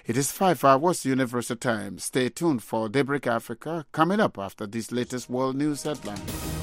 It is 5 hours Universal Time. Stay tuned for Daybreak Africa coming up after this latest world news headline.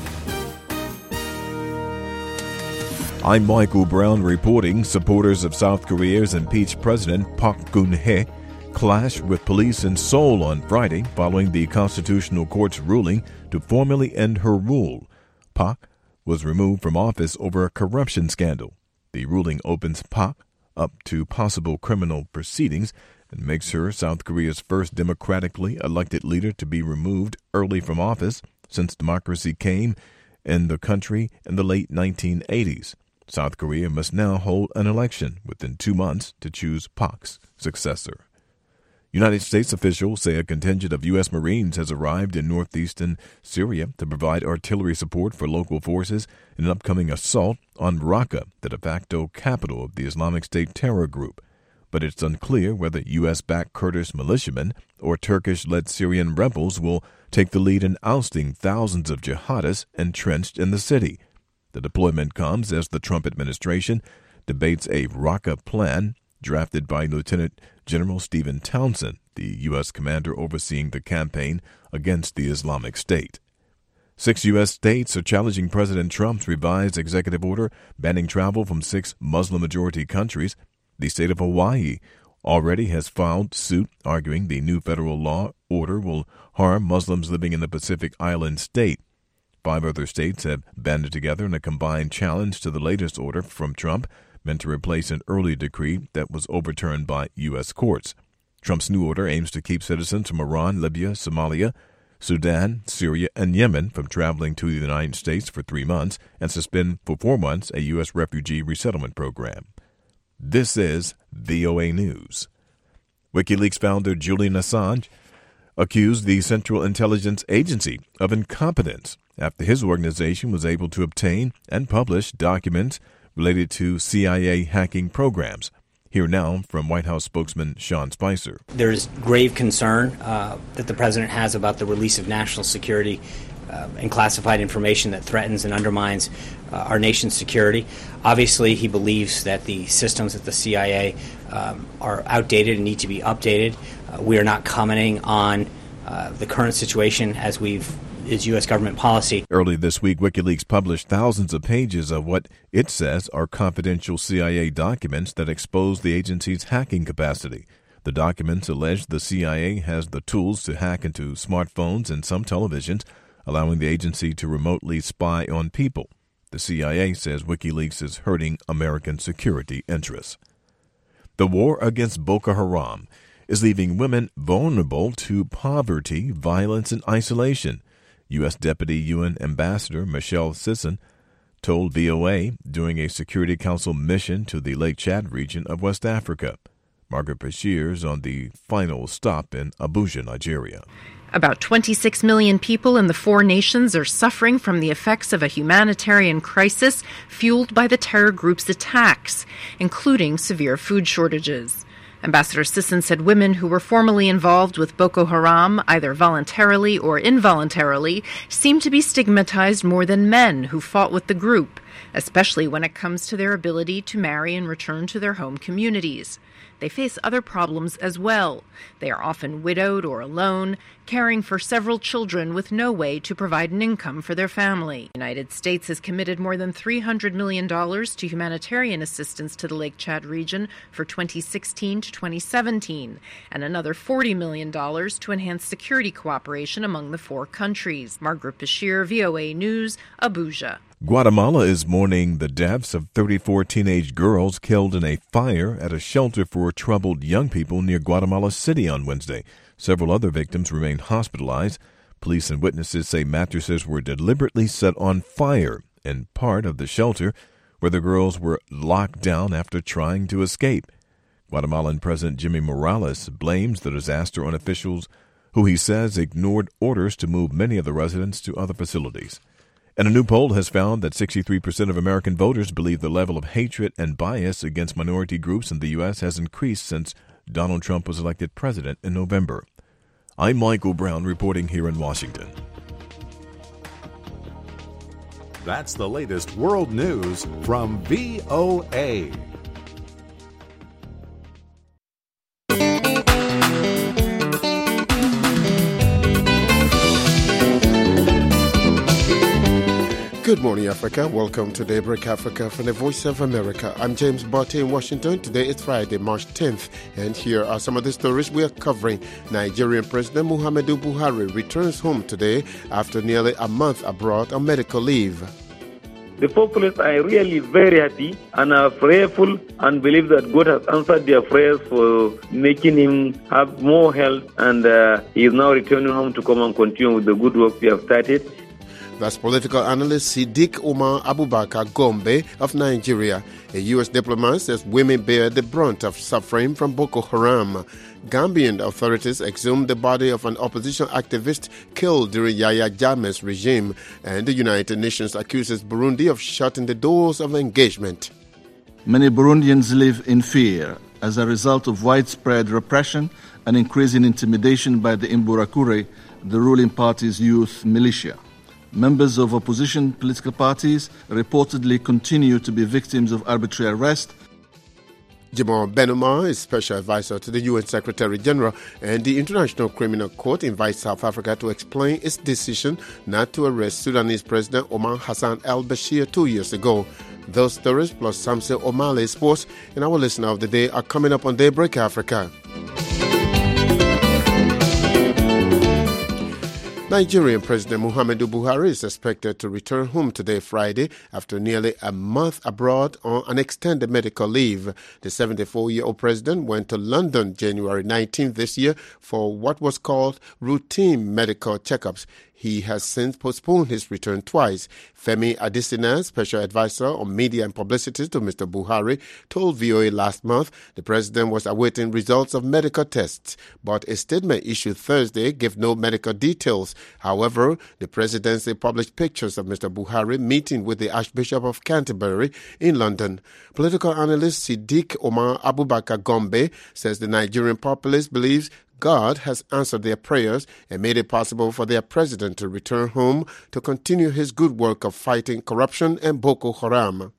I'm Michael Brown reporting. Supporters of South Korea's impeached president Park Geun-hye clashed with police in Seoul on Friday following the Constitutional Court's ruling to formally end her rule. Park was removed from office over a corruption scandal. The ruling opens Park up to possible criminal proceedings and makes her South Korea's first democratically elected leader to be removed early from office since democracy came in the country in the late 1980s. South Korea must now hold an election within 2 months to choose Park's successor. United States officials say a contingent of U.S. Marines has arrived in northeastern Syria to provide artillery support for local forces in an upcoming assault on Raqqa, the de facto capital of the Islamic State terror group. But it's unclear whether U.S.-backed Kurdish militiamen or Turkish-led Syrian rebels will take the lead in ousting thousands of jihadists entrenched in the city. The deployment comes as the Trump administration debates a Raqqa plan drafted by Lieutenant General Stephen Townsend, the U.S. commander overseeing the campaign against the Islamic State. 6 U.S. states are challenging President Trump's revised executive order banning travel from 6 Muslim-majority countries. The state of Hawaii already has filed suit, arguing the new federal law order will harm Muslims living in the Pacific Island state. 5 other states have banded together in a combined challenge to the latest order from Trump, meant to replace an early decree that was overturned by U.S. courts. Trump's new order aims to keep citizens from Iran, Libya, Somalia, Sudan, Syria, and Yemen from traveling to the United States for 3 months and suspend for 4 months a U.S. refugee resettlement program. This is VOA News. WikiLeaks founder Julian Assange accused the Central Intelligence Agency of incompetence after his organization was able to obtain and publish documents related to CIA hacking programs. Here now from White House spokesman Sean Spicer. There is grave concern that the president has about the release of national security and classified information that threatens and undermines our nation's security. Obviously, he believes that the systems at the CIA are outdated and need to be updated. We are not commenting on the current situation as is U.S. government policy. Early this week, WikiLeaks published thousands of pages of what it says are confidential CIA documents that expose the agency's hacking capacity. The documents allege the CIA has the tools to hack into smartphones and some televisions, allowing the agency to remotely spy on people. The CIA says WikiLeaks is hurting American security interests. The war against Boko Haram is leaving women vulnerable to poverty, violence, and isolation. U.S. Deputy UN Ambassador Michelle Sisson told VOA during a Security Council mission to the Lake Chad region of West Africa. Margaret Bashir is on the final stop in Abuja, Nigeria. About 26 million people in the 4 nations are suffering from the effects of a humanitarian crisis fueled by the terror group's attacks, including severe food shortages. Ambassador Sisson said women who were formerly involved with Boko Haram, either voluntarily or involuntarily, seem to be stigmatized more than men who fought with the group, especially when it comes to their ability to marry and return to their home communities. They face other problems as well. They are often widowed or alone, caring for several children with no way to provide an income for their family. The United States has committed more than $300 million to humanitarian assistance to the Lake Chad region for 2016 to 2017, and another $40 million to enhance security cooperation among the 4 countries. Margaret Bashir, VOA News, Abuja. Guatemala is mourning the deaths of 34 teenage girls killed in a fire at a shelter for troubled young people near Guatemala City on Wednesday. Several other victims remain hospitalized. Police and witnesses say mattresses were deliberately set on fire in part of the shelter where the girls were locked down after trying to escape. Guatemalan President Jimmy Morales blames the disaster on officials who he says ignored orders to move many of the residents to other facilities. And a new poll has found that 63% of American voters believe the level of hatred and bias against minority groups in the U.S. has increased since Donald Trump was elected president in November. I'm Michael Brown reporting here in Washington. That's the latest world news from VOA. Good morning, Africa. Welcome to Daybreak Africa from the Voice of America. I'm James Botte in Washington. Today is Friday, March 10th, and here are some of the stories we are covering. Nigerian President Muhammadu Buhari returns home today after nearly a month abroad on medical leave. The populace are really very happy and are prayerful and believe that God has answered their prayers for making him have more health, and he is now returning home to come and continue with the good work we have started. That's political analyst Siddiq Umar Abubakar Gombe of Nigeria. A U.S. diplomat says women bear the brunt of suffering from Boko Haram. Gambian authorities exhumed the body of an opposition activist killed during Yahya Jammeh's regime, and the United Nations accuses Burundi of shutting the doors of engagement. Many Burundians live in fear as a result of widespread repression and increasing intimidation by the Imbonerakure, the ruling party's youth militia. Members of opposition political parties reportedly continue to be victims of arbitrary arrest. Jamal Ben-Omar is special advisor to the UN Secretary General, and the International Criminal Court invites South Africa to explain its decision not to arrest Sudanese President Omar Hassan al-Bashir 2 years ago. Those stories plus Samson Omale Sports and our listener of the day are coming up on Daybreak Africa. Nigerian President Muhammadu Buhari is expected to return home today, Friday, after nearly a month abroad on an extended medical leave. The 74-year-old president went to London January 19th this year for what was called routine medical checkups. He has since postponed his return twice. Femi Adesina, special advisor on media and publicity to Mr. Buhari, told VOA last month the president was awaiting results of medical tests, but a statement issued Thursday gave no medical details. However, the presidency published pictures of Mr. Buhari meeting with the Archbishop of Canterbury in London. Political analyst Siddiq Umar Abubakar Gombe says the Nigerian populace believes God has answered their prayers and made it possible for their president to return home to continue his good work of fighting corruption and Boko Haram.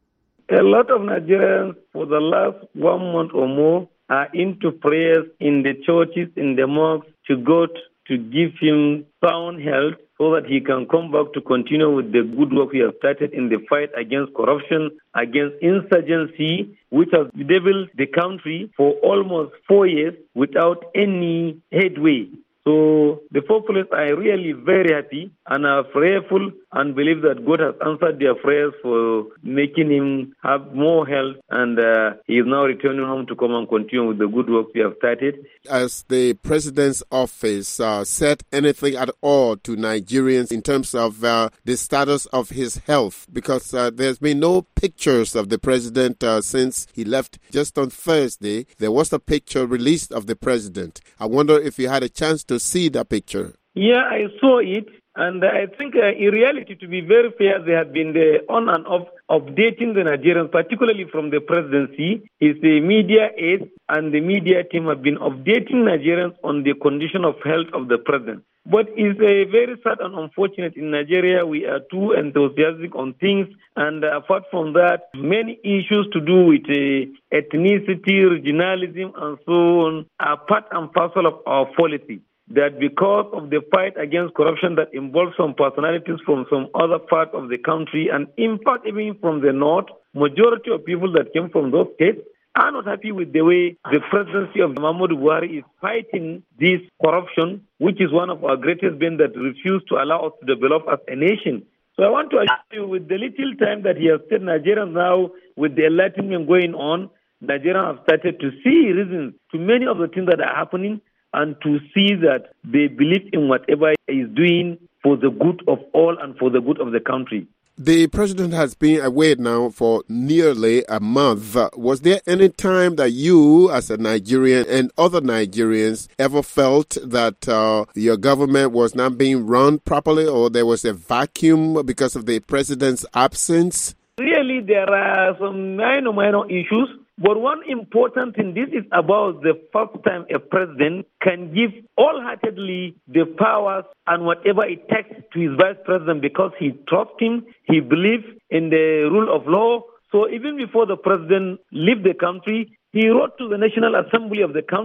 A lot of Nigerians for the last 1 month or more are into prayers in the churches, in the mosques, to God to give him sound health so that he can come back to continue with the good work he has started in the fight against corruption, against insurgency, which has bedeviled the country for almost 4 years without any headway. So the populace are really very happy and are prayerful and believe that God has answered their prayers for making him have more health, and he is now returning home to come and continue with the good work we have started. As the president's office said anything at all to Nigerians in terms of the status of his health? Because there's been no pictures of the president since he left just on Thursday. There was a picture released of the president. I wonder if you had a chance to see that picture. Yeah, I saw it. And I think in reality, to be very fair, they have been on and off updating the Nigerians, particularly from the presidency. Is the media aides and the media team have been updating Nigerians on the condition of health of the president. But it's very sad and unfortunate in Nigeria. We are too enthusiastic on things. And apart from that, many issues to do with ethnicity, regionalism, and so on are part and parcel of our policy. That because of the fight against corruption that involves some personalities from some other part of the country, and in fact even from the north, majority of people that came from those states are not happy with the way the presidency of Muhammadu Buhari is fighting this corruption, which is one of our greatest bane that refuse to allow us to develop as a nation. So I want to assure you, with the little time that he has stayed Nigeria now, with the enlightenment going on, Nigerians have started to see reasons to many of the things that are happening, and to see that they believe in whatever he is doing for the good of all and for the good of the country. The president has been away now for nearly a month. Was there any time that you, as a Nigerian and other Nigerians, ever felt that your government was not being run properly, or there was a vacuum because of the president's absence? Really, there are some minor issues. But one important thing, this is about the first time a president can give wholeheartedly the powers and whatever it takes to his vice president, because he trusts him, he believes in the rule of law. So even before the president left the country, he wrote to the National Assembly of the country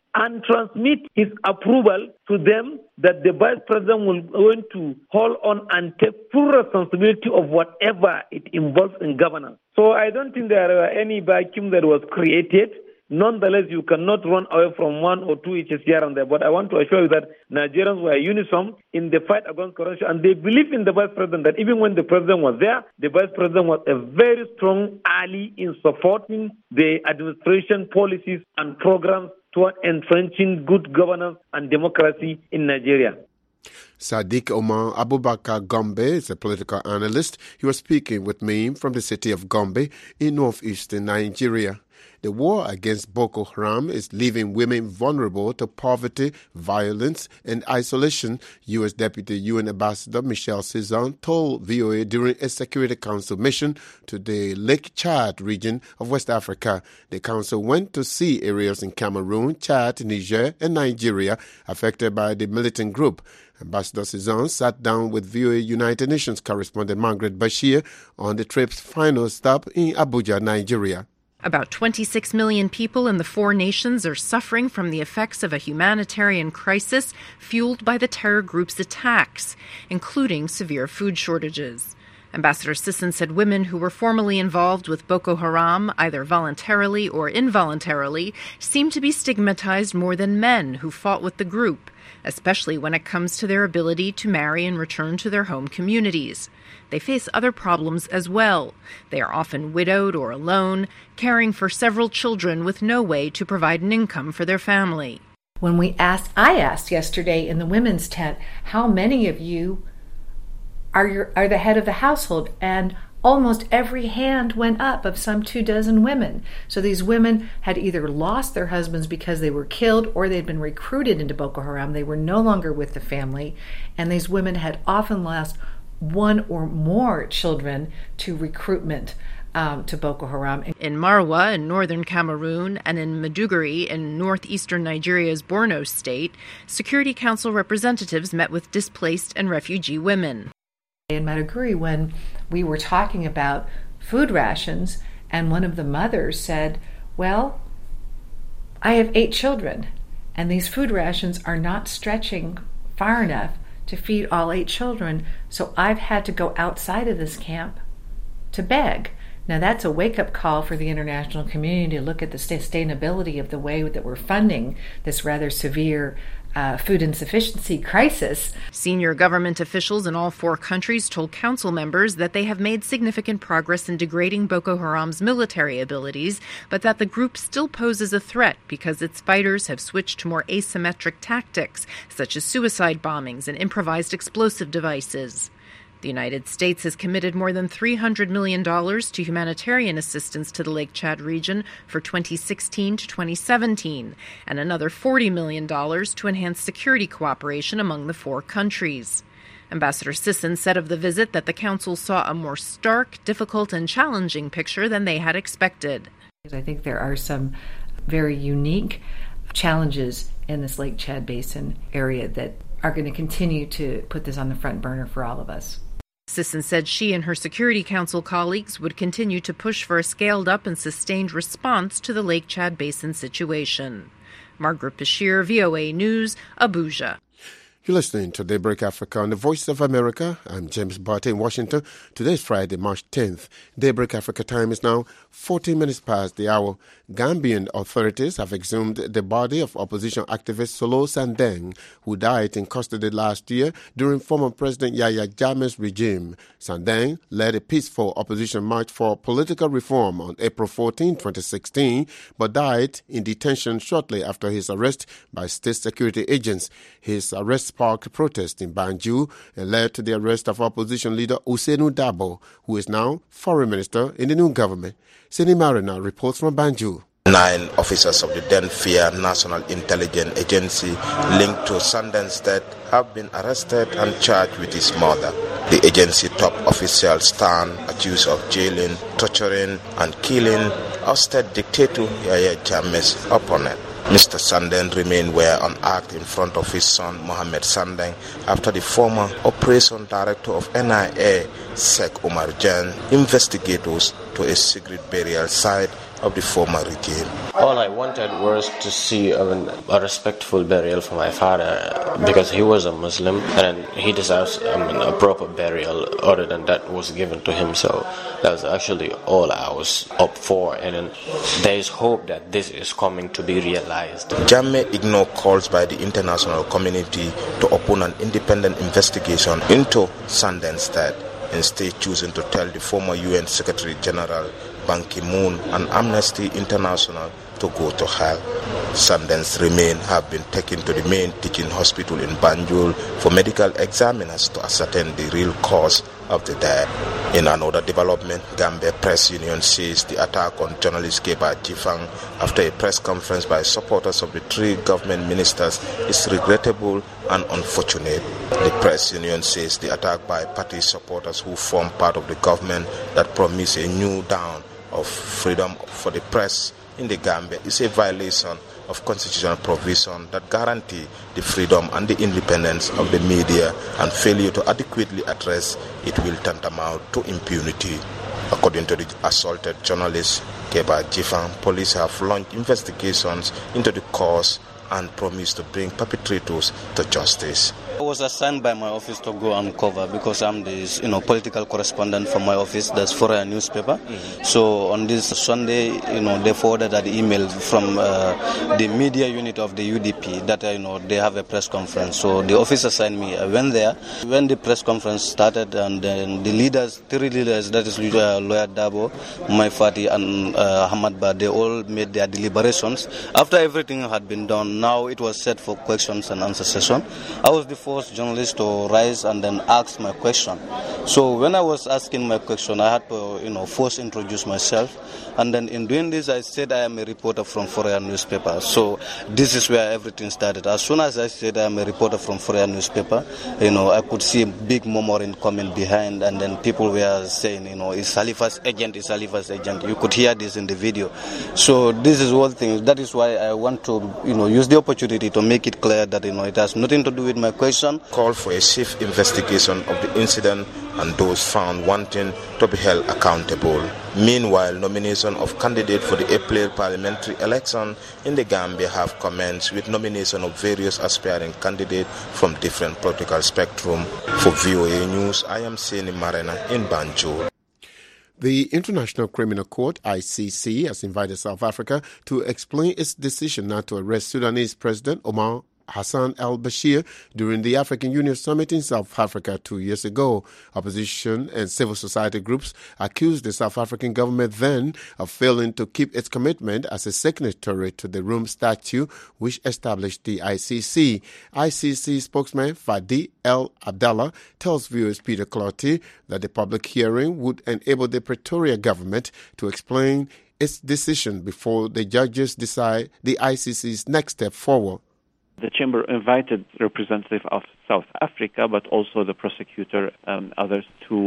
and transmit his approval to them that the vice president will going to hold on and take full responsibility of whatever it involves in governance. So I don't think there are any vacuum that was created. Nonetheless, you cannot run away from one or two issues here and there. But I want to assure you that Nigerians were uniform in the fight against corruption, and they believe in the vice president, that even when the president was there, the vice president was a very strong ally in supporting the administration policies and programs toward entrenching good governance and democracy in Nigeria. Sadiq Omar Abubakar Gombe is a political analyst. He was speaking with me from the city of Gombe in northeastern Nigeria. The war against Boko Haram is leaving women vulnerable to poverty, violence, and isolation, U.S. Deputy UN Ambassador Michelle Cizon told VOA during a Security Council mission to the Lake Chad region of West Africa. The council went to see areas in Cameroon, Chad, Niger, and Nigeria affected by the militant group. Ambassador Cizon sat down with VOA United Nations correspondent Margaret Bashir on the trip's final stop in Abuja, Nigeria. About 26 million people in the four nations are suffering from the effects of a humanitarian crisis fueled by the terror group's attacks, including severe food shortages. Ambassador Sisson said women who were formerly involved with Boko Haram, either voluntarily or involuntarily, seem to be stigmatized more than men who fought with the group, especially when it comes to their ability to marry and return to their home communities. They face other problems as well. They are often widowed or alone, caring for several children with no way to provide an income for their family. When I asked yesterday in the women's tent, how many of you are the head of the household? And almost every hand went up of some 24 women. So these women had either lost their husbands because they were killed or they'd been recruited into Boko Haram. They were no longer with the family. And these women had often lost one or more children to recruitment to Boko Haram. In Marwa in northern Cameroon and in Maiduguri in northeastern Nigeria's Borno state, Security Council representatives met with displaced and refugee women. In Maiduguri, when we were talking about food rations, and one of the mothers said, well, I have 8 children, and these food rations are not stretching far enough to feed all 8 children, so I've had to go outside of this camp to beg. Now that's a wake-up call for the international community to look at the sustainability of the way that we're funding this rather severe food insufficiency crisis. Senior government officials in all 4 countries told council members that they have made significant progress in degrading Boko Haram's military abilities, but that the group still poses a threat because its fighters have switched to more asymmetric tactics, such as suicide bombings and improvised explosive devices. The United States has committed more than $300 million to humanitarian assistance to the Lake Chad region for 2016 to 2017, and another $40 million to enhance security cooperation among the 4 countries. Ambassador Sisson said of the visit that the Council saw a more stark, difficult, and challenging picture than they had expected. I think there are some very unique challenges in this Lake Chad Basin area that are going to continue to put this on the front burner for all of us. Sisson said she and her Security Council colleagues would continue to push for a scaled-up and sustained response to the Lake Chad Basin situation. Margaret Bashir, VOA News, Abuja. You're listening to Daybreak Africa on the Voice of America. I'm James Barton in Washington. Today is Friday, March 10th. Daybreak Africa time is now 14 minutes past the hour. Gambian authorities have exhumed the body of opposition activist Solo Sandeng, who died in custody last year during former President Yahya Jammeh's regime. Sandeng led a peaceful opposition march for political reform on April 14, 2016, but died in detention shortly after his arrest by state security agents. His arrest sparked protests in Banjul and led to the arrest of opposition leader Ousainou Dabo, who is now foreign minister in the new government. Sini Marina reports from Banjul. 9 officers of the then FIA National Intelligence Agency linked to Sandeng's death have been arrested and charged with his murder. The agency top officials stand accused of jailing, torturing and killing ousted dictator Yahya Jammeh's opponent. Mr. Sandeng remained where on act in front of his son Mohamed Sandeng after the former operation director of NIA, Sheikh Omar Jan, investigators to a secret burial site of the former regime. All I wanted was to see a respectful burial for my father because he was a Muslim and he deserves a proper burial. Other than that was given to him, so that was actually all I was up for, and then there is hope that this is coming to be realized. Jammeh ignored calls by the international community to open an independent investigation into Sundance death, instead choosing to tell the former UN Secretary General Ban Ki-moon and Amnesty International to go to hell. Sundance remains have been taken to the main teaching hospital in Banjul for medical examiners to ascertain the real cause of the death. In another development, Gambia Press Union says the attack on journalist Keba Jifang after a press conference by supporters of the three government ministers is regrettable and unfortunate. The press union says the attack by party supporters who form part of the government that promise a new dawn of freedom for the press in the Gambia is a violation of constitutional provision that guarantee the freedom and the independence of the media, and failure to adequately address it will tantamount to impunity. According to the assaulted journalist Keba Jifang, police have launched investigations into the cause and promised to bring perpetrators to justice. I was assigned by my office to go and cover because I'm the political correspondent from my office. That's for a newspaper. So on this Sunday, they forwarded an email from the media unit of the UDP that they have a press conference. So the office assigned me. I went there. When the press conference started, and then the leaders, three leaders, that is Lawyer Dabo, Mai Fati, and Ahmad Ba, they all made their deliberations. After everything had been done, now it was set for questions and answer session. I was the first journalist to rise and then ask my question. So when I was asking my question, I had to, first introduce myself. And then in doing this, I said I am a reporter from Fourier newspaper. So this is where everything started. As soon as I said I am a reporter from Fourier newspaper, I could see a big murmuring coming behind, and then people were saying, it's Khalifa's agent, it's Khalifa's agent. You could hear this in the video. So this is one thing. That is why I want to, use the opportunity to make it clear that, it has nothing to do with my question. Call for a safe investigation of the incident and those found wanting to be held accountable. Meanwhile, nomination of candidate for the April parliamentary election in the Gambia have commenced, with nomination of various aspiring candidates from different political spectrum. For VOA News, I am Seni Marena in Banjul. The International Criminal Court, ICC, has invited South Africa to explain its decision not to arrest Sudanese President Omar Hassan al-Bashir during the African Union Summit in South Africa 2 years ago. Opposition and civil society groups accused the South African government then of failing to keep its commitment as a signatory to the Rome Statute, which established the ICC. ICC spokesman Fadi El Abdallah tells viewers Peter Clotty that the public hearing would enable the Pretoria government to explain its decision before the judges decide the ICC's next step forward. The chamber invited representatives of South Africa, but also the prosecutor and others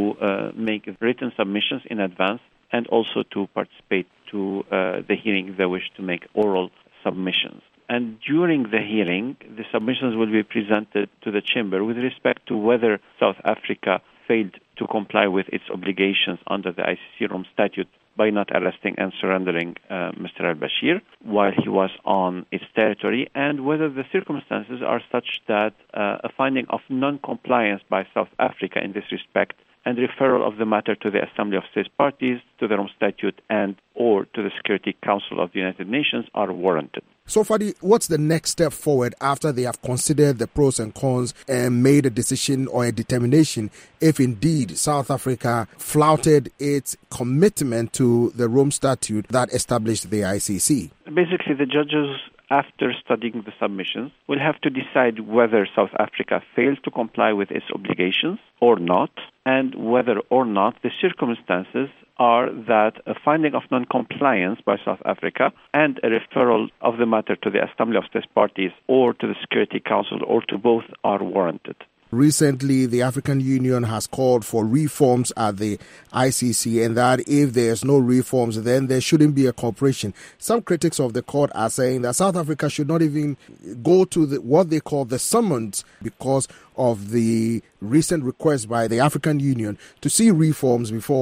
to make written submissions in advance, and also to participate to the hearing if they wish to make oral submissions. And during the hearing, the submissions will be presented to the chamber with respect to whether South Africa failed to comply with its obligations under the ICC Rome Statute by not arresting and surrendering Mr. al-Bashir while he was on its territory, and whether the circumstances are such that a finding of non-compliance by South Africa in this respect and referral of the matter to the Assembly of States Parties, to the Rome Statute, and or to the Security Council of the United Nations are warranted. So, Fadi, what's the next step forward after they have considered the pros and cons and made a decision or a determination if indeed South Africa flouted its commitment to the Rome Statute that established the ICC? Basically, the judges, after studying the submissions, will have to decide whether South Africa failed to comply with its obligations or not, and whether or not the circumstances are that a finding of non-compliance by South Africa and a referral of the matter to the Assembly of States Parties or to the Security Council or to both are warranted. Recently, the African Union has called for reforms at the ICC, and that if there's no reforms, then there shouldn't be a cooperation. Some critics of the court are saying that South Africa should not even go to what they call the summons because of the recent request by the African Union to see reforms before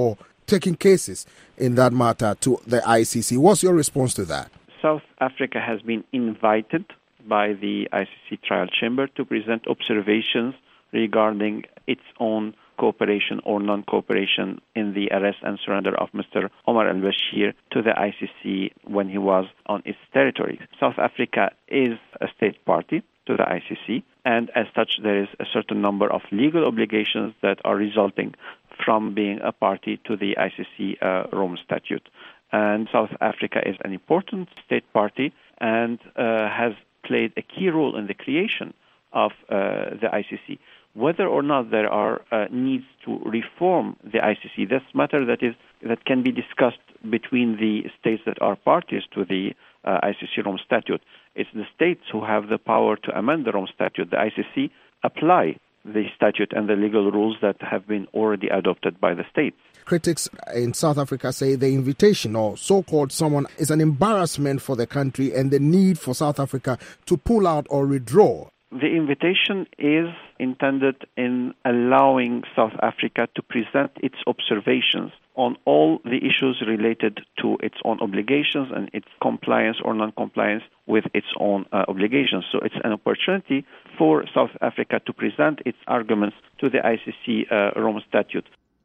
taking cases in that matter to the ICC. What's your response to that? South Africa has been invited by the ICC trial chamber to present observations regarding its own cooperation or non-cooperation in the arrest and surrender of Mr. Omar al-Bashir to the ICC when he was on its territory. South Africa is a state party to the ICC, and as such there is a certain number of legal obligations that are resulting from being a party to the ICC Rome Statute. And South Africa is an important state party and has played a key role in the creation of the ICC. Whether or not there are needs to reform the ICC, that's a matter that can be discussed between the states that are parties to the ICC Rome Statute. It's the states who have the power to amend the Rome Statute. The ICC apply the statute and the legal rules that have been already adopted by the states. Critics in South Africa say the invitation or so-called summon is an embarrassment for the country and the need for South Africa to pull out or withdraw. The invitation is intended in allowing South Africa to present its observations on all the issues related to its own obligations and its compliance or non-compliance with its own obligations. So it's an opportunity for South Africa to present its arguments to the ICC Rome Statute.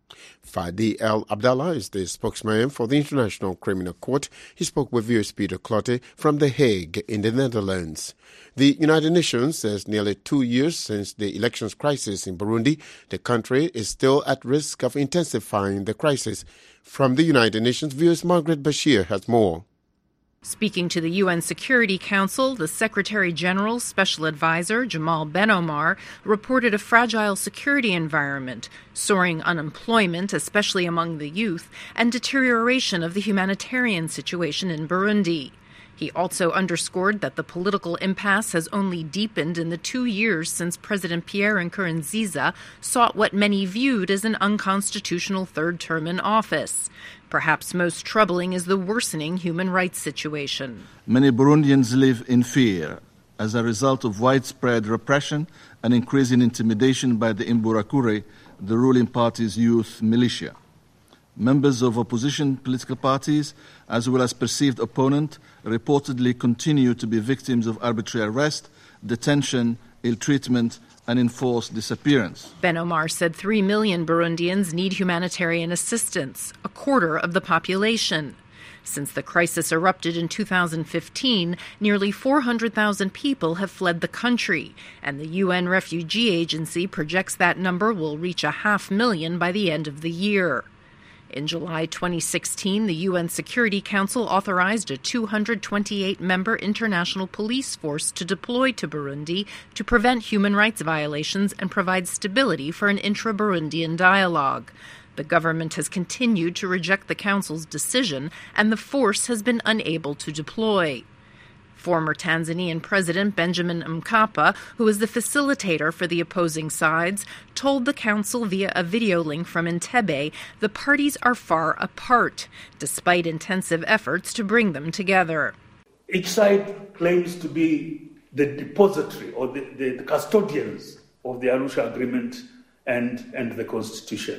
Fadi El Abdallah is the spokesman for the International Criminal Court. He spoke with viewers Peter Clotte from The Hague in the Netherlands. The United Nations says nearly 2 years since the elections crisis in Burundi, the country is still at risk of intensifying the crisis. From the United Nations, viewers Margaret Bashir has more. Speaking to the UN Security Council, the Secretary-General's Special Advisor, Jamal Ben Omar, reported a fragile security environment, soaring unemployment, especially among the youth, and deterioration of the humanitarian situation in Burundi. He also underscored that the political impasse has only deepened in the 2 years since President Pierre Nkurunziza sought what many viewed as an unconstitutional third term in office. Perhaps most troubling is the worsening human rights situation. Many Burundians live in fear as a result of widespread repression and increasing intimidation by the Imbonerakure, the ruling party's youth militia. Members of opposition political parties, as well as perceived opponents, reportedly continue to be victims of arbitrary arrest, detention, ill-treatment, and enforced disappearance. Ben Omar said 3 million Burundians need humanitarian assistance, a quarter of the population. Since the crisis erupted in 2015, nearly 400,000 people have fled the country, and the UN Refugee Agency projects that number will reach 500,000 by the end of the year. In July 2016, the UN Security Council authorized a 228-member international police force to deploy to Burundi to prevent human rights violations and provide stability for an intra-Burundian dialogue. The government has continued to reject the Council's decision, and the force has been unable to deploy. Former Tanzanian President Benjamin Mkapa, who is the facilitator for the opposing sides, told the council via a video link from Entebbe the parties are far apart, despite intensive efforts to bring them together. Each side claims to be the depository or the custodians of the Arusha Agreement and the Constitution.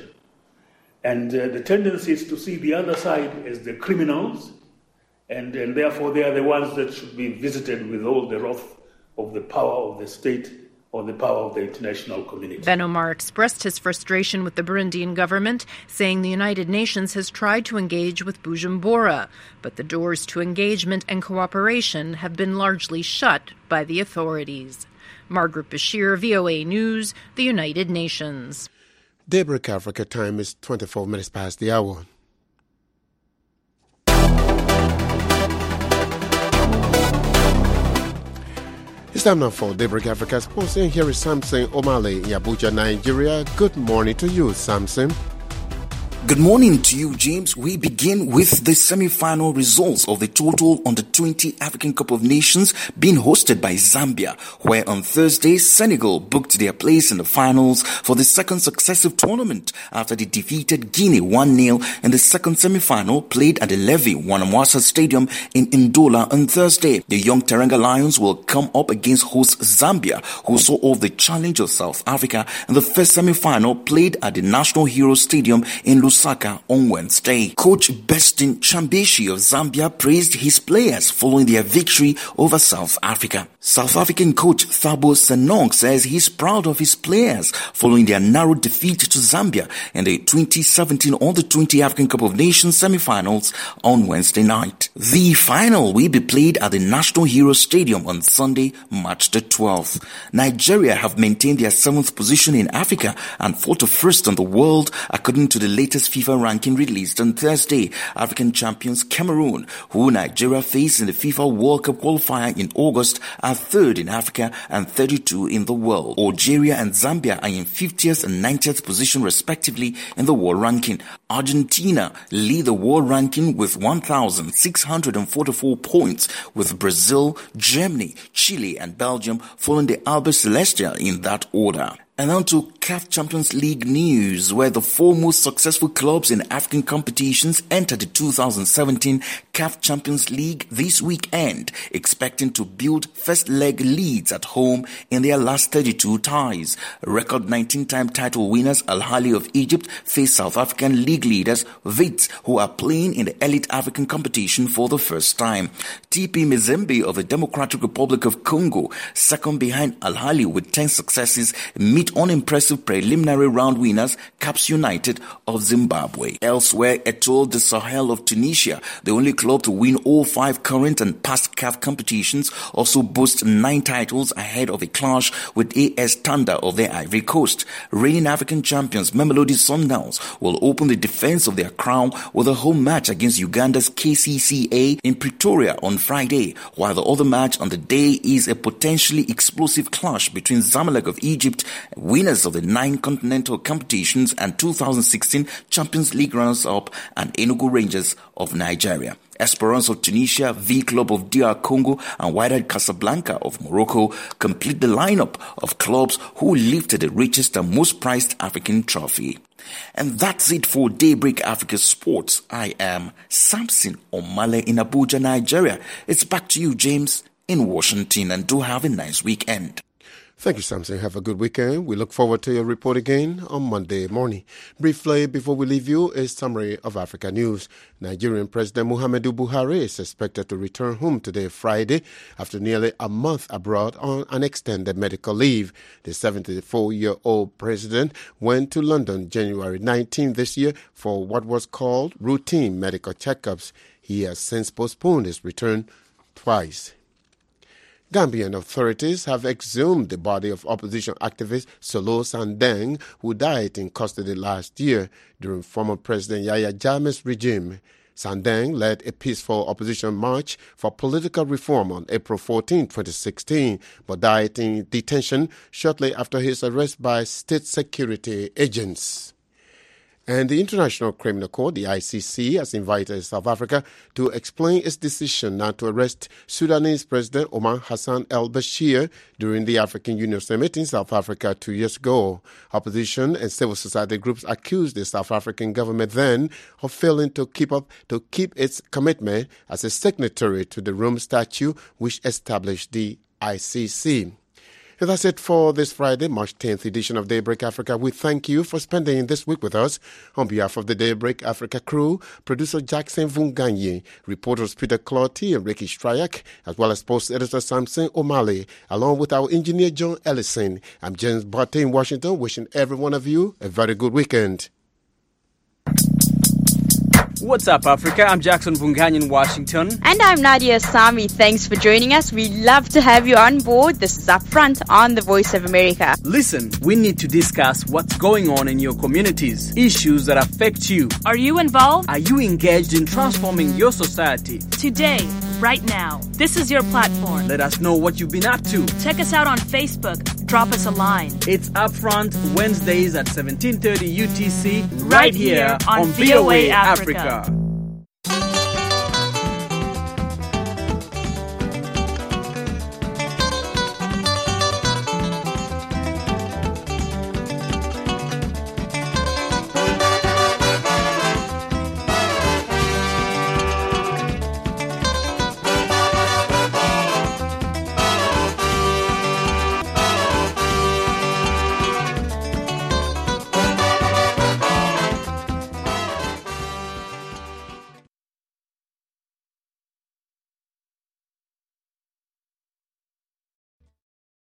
And the tendency is to see the other side as the criminals, and therefore they are the ones that should be visited with all the wrath of the power of the state or the power of the international community. Ben Omar expressed his frustration with the Burundian government, saying the United Nations has tried to engage with Bujumbura, but the doors to engagement and cooperation have been largely shut by the authorities. Margaret Bashir, VOA News, the United Nations. Daybreak Africa time is 24 minutes past the hour. It's time now for Daybreak Africa Sports, and here is Samson Omale in Abuja, Nigeria. Good morning to you, Samson. Good morning to you, James. We begin with the semi-final results of the Total Under-20 African Cup of Nations being hosted by Zambia, where on Thursday, Senegal booked their place in the finals for the second successive tournament after they defeated Guinea 1-0 in the second semi-final played at the Levy Wanamwasa Stadium in Ndola on Thursday. The young Teranga Lions will come up against host Zambia, who saw off the challenge of South Africa in the first semi-final played at the National Hero Stadium in Lusaka Lusaka on Wednesday. Coach Bestin Chambeshi of Zambia praised his players following their victory over South Africa. South African coach Thabo Senong says he's proud of his players following their narrow defeat to Zambia in the 2017 Under-20 African Cup of Nations semi-finals on Wednesday night. The final will be played at the National Hero Stadium on Sunday, March the 12th. Nigeria have maintained their 7th position in Africa and 41st in the world according to the latest FIFA ranking released on Thursday. African champions Cameroon, who Nigeria faced in the FIFA World Cup qualifier in August, are 3rd in Africa and 32 in the world. Algeria and Zambia are in 50th and 90th position respectively in the world ranking. Argentina lead the world ranking with 1,644 points, with Brazil, Germany, Chile and Belgium following the Albi Celestia in that order. And on to CAF Champions League news, where the 4 most successful clubs in African competitions entered the 2017 CAF Champions League this weekend, expecting to build first leg leads at home in their last 32 ties. Record 19-time title winners Al Ahly of Egypt face South African league leaders Wits, who are playing in the elite African competition for the first time. TP Mazembe of the Democratic Republic of Congo, second behind Al Ahly with 10 successes, meet unimpressive preliminary round winners Caps United of Zimbabwe. Elsewhere, Etoile du Sahel of Tunisia, the only club to win all 5 current and past CAF competitions, also boasts 9 titles ahead of a clash with AS Tanda of the Ivory Coast. Reigning African champions Mamelodi Sundowns will open the defense of their crown with a home match against Uganda's KCCA in Pretoria on Friday, while the other match on the day is a potentially explosive clash between Zamalek of Egypt, winners of the 9 continental competitions and 2016 Champions League runners-up, and Enugu Rangers of Nigeria. Esperance of Tunisia, V Club of DR Congo, and Wydad Casablanca of Morocco complete the lineup of clubs who lifted the richest and most prized African trophy. And that's it for Daybreak Africa Sports. I am Samson Omale in Abuja, Nigeria. It's back to you, James, in Washington, and do have a nice weekend. Thank you, Samson. Have a good weekend. We look forward to your report again on Monday morning. Briefly, before we leave you, a summary of Africa news. Nigerian President Muhammadu Buhari is expected to return home today, Friday, after nearly a month abroad on an extended medical leave. The 74-year-old president went to London January 19 this year for what was called routine medical checkups. He has since postponed his return twice. Gambian authorities have exhumed the body of opposition activist Solo Sandeng, who died in custody last year during former President Yahya Jammeh's regime. Sandeng led a peaceful opposition march for political reform on April 14, 2016, but died in detention shortly after his arrest by state security agents. And the International Criminal Court, the ICC, has invited South Africa to explain its decision not to arrest Sudanese President Omar Hassan al-Bashir during the African Union Summit in South Africa 2 years ago. Opposition and civil society groups accused the South African government then of failing to keep its commitment as a signatory to the Rome Statute, which established the ICC. And that's it for this Friday, March 10th edition of Daybreak Africa. We thank you for spending this week with us. On behalf of the Daybreak Africa crew, producer Jackson Vunganye, reporters Peter Clotty and Ricky Stryak, as well as post editor Samson Omale, along with our engineer John Ellison. I'm James Barty in Washington, wishing every one of you a very good weekend. What's up, Africa? I'm Jackson Vunganye in Washington. And I'm Nadia Sami. Thanks for joining us. We love to have you on board. This is Upfront on The Voice of America. Listen, we need to discuss what's going on in your communities, issues that affect you. Are you involved? Are you engaged in transforming your society? Today, right now, this is your platform. Let us know what you've been up to. Check us out on Facebook. Drop us a line. It's Upfront Wednesdays at 17:30 UTC right here on VOA Africa.